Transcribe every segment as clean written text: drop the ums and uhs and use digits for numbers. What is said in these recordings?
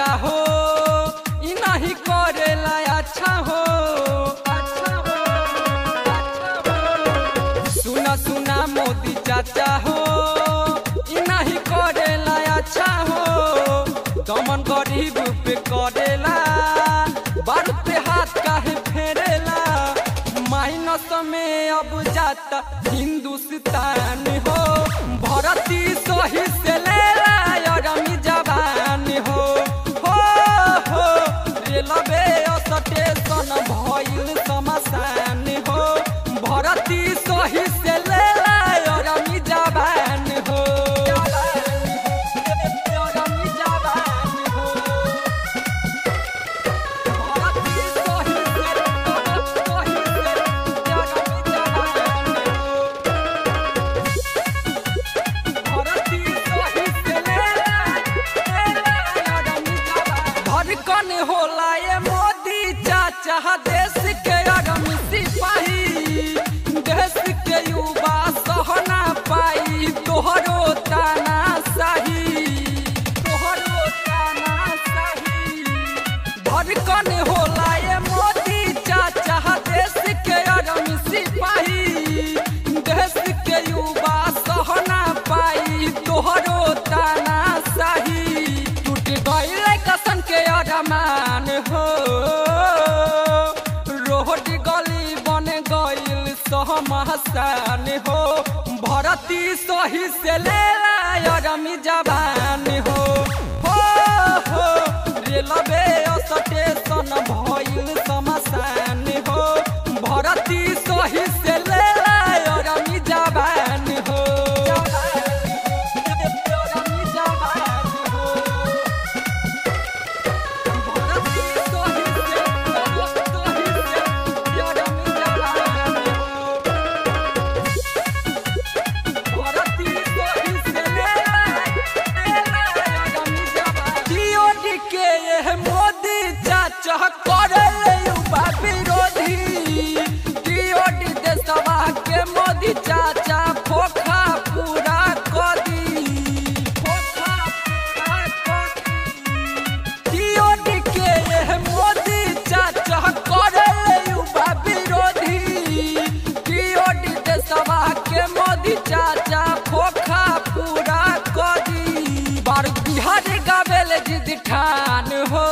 चाचा हो इ नहीं करेला अच्छा हो। सुना सुना मोदी चाचा हो इ नहीं करेला अच्छा हो। दमन गरीब पे करेला बारूद पे हाथ काहे फेरेला। माइनस में अब जाता हिंदुस्तान हो। भरती सही से लेला अरमी जवान हो। रेलवे स्टेशन भइल शमशान हो। भरती सही से लेला अरमी जवान हो। होला ये मोदी चाचा देश के अगम सिपाही। देश के युवा सहना पाई तोहरो ताना सही। धड़कन होला ये मोदी चाचा देश के अगम सिपाही। देश के युवा सहना पाई तोहरो ताना सही। टूट गइल कसन के अरमान हो। रोड गली बन गइल शमशान हो। भरती सही से लेला अरमी जवान हो। रेलवे स्टेशन भइल शमशान हो। भरती सही से लेला अरमी जवान हो। मोदी चाचा करे युवा विरोधी। टीओडी देशवा के मोदी चाचा खोखा पूरा कदी। टीओडी के मोदी चाचा करे युवा विरोधी। टीओडी देशवा के मोदी चाचा खोखा पूरा कदी। बारूद बिहार गावेल जिद ठान हो।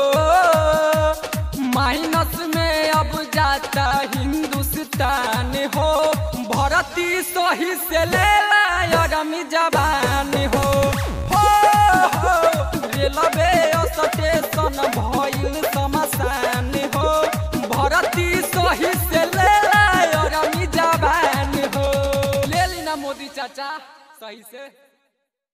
माइनस में अब जाता हिंदुस्तान हो। भरती सही से लेला अरमी जवान हो। रेलवे स्टेशन भइल शमशान हो। भरती सही से लेला अरमी जवान हो। ले ली ना मोदी चाचा सही से।